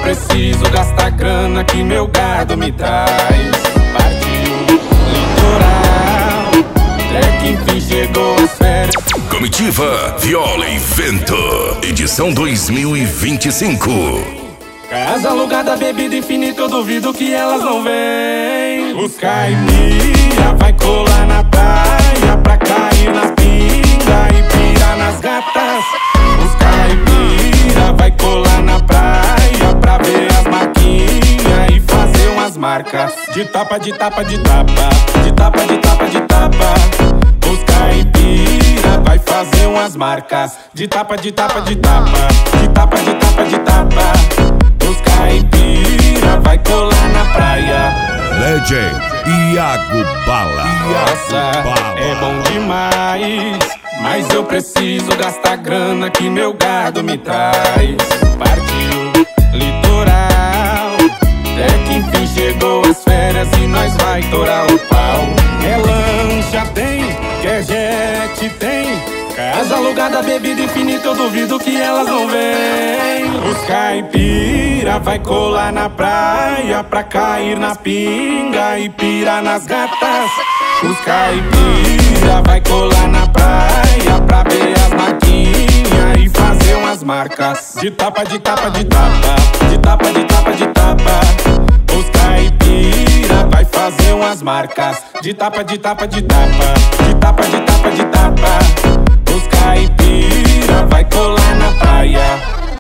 preciso gastar grana que meu gado me traz. Partiu litoral, até que enfim chegou as férias. Comitiva Viola e Vento, edição 2025. Casa alugada, bebida infinita, eu duvido que elas não vêm. Os caipira vai colar na praia pra cair nas pingas e pirar nas gatas. Os caipira vai colar na praia pra ver as marquinhas e fazer umas marcas. De tapa, de tapa, de tapa, de tapa, de tapa, de tapa. Os caipira vai fazer umas marcas. De tapa, de tapa, de tapa, de tapa, de tapa, de tapa. Os caipira vai colar na praia. Legend Iago Bala. Nossa, é bom demais, mas eu preciso gastar grana que meu gado me traz. Partiu litoral, até que enfim chegou as férias e nós vai torar o pau. É lancha tem, quer jet tem, casa alugada, bebida infinita, eu duvido que elas não vêm. Os caipira vai colar na praia pra cair nas pingas e pirar nas gatas. Os caipira vai colar na praia pra ver as marquinhas e fazer umas marcas. De tapa, de tapa, de tapa, de tapa, de tapa, de tapa. Os caipira vai fazer umas marcas. De tapa, de tapa, de tapa, de tapa, de tapa, de tapa. Os caipira vai colar na praia.